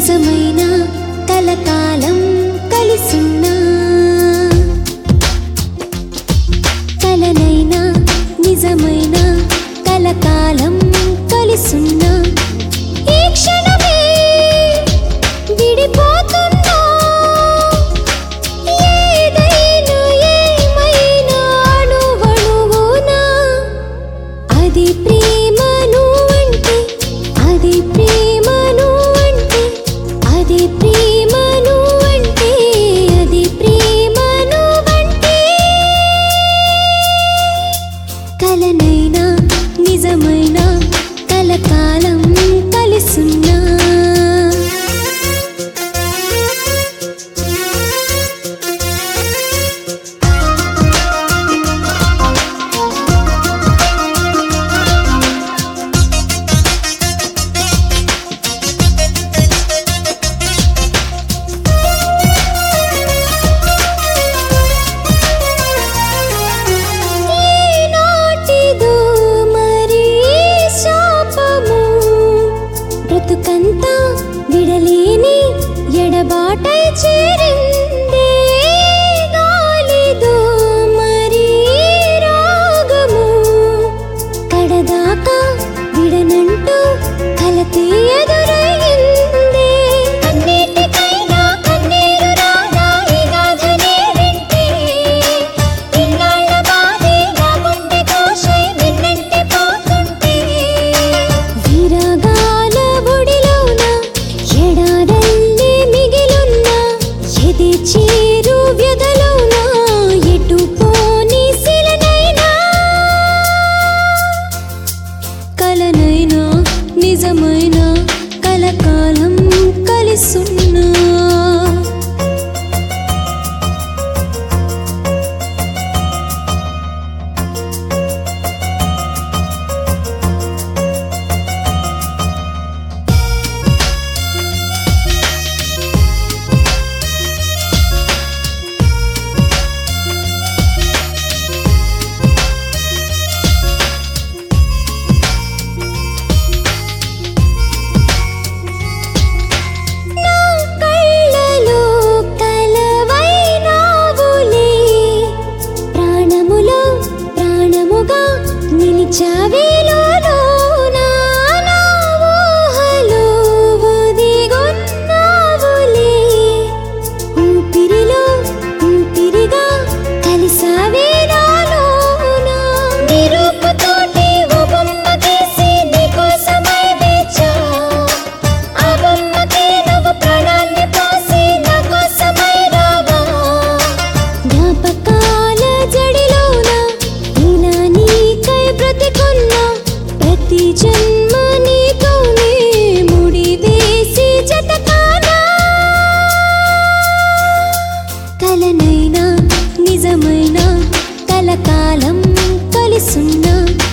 నిజమైన కలకాలం కలిసున్నా కలనైనా నిజమైన కలకాలం కలిసున్నా ఈ క్షణమే విడిపోతున్నా ఏదైనా ఏమైనా అణువణువునా అది ప్రేమ నువ్వంటే అది ప్రేమ నువ్వంటే అది ప్రేమ నువ్వంటే అది ప్రేమ నువ్వంటే కలనైనా నిజమైన కలకాలం కలిసున్నా బ్రతుకంతా విడలేని ఎడబాటై చేరిందే గాలిదో మరి రాగము కడదాకా విడనంటూ కలతే ఎదురయ్యిందే అన్నిటికైనా కన్నీరు రాదా ఈ గాథనే వింటే ఇన్నాళ్ళ బాధే నా గుండె కోశై నిన్నంటి పోతుంటే విరగాల ఒడిలోన ఎడారల్లే మిగిలున్న ఎది చేరు వ్యధలోన ఎటు పోని శిలనైనా కలనైనా నిజమైన కలకాలం కలిసున్నా నిలిచావేలో నా ఊహలో ఒదిగొన్నావులే ఊపిరిలో ఊపిరిగా కలిసావే నాలోన నీ రూపుతోటి ఓ బొమ్మ గీసి నీకోసమై వేచా ఆ బొమ్మకి నువ్వు ప్రాణాన్ని పోసి నా కోసమై రావా జ్ఞాపకాల జడిలోన ఇలా నీకై బ్రతికున్నా ప్రతి జన్మ నీతోనే ముడి వేసి జతకానా కలనైనా నిజమైన కలకాలం కలిసున్నా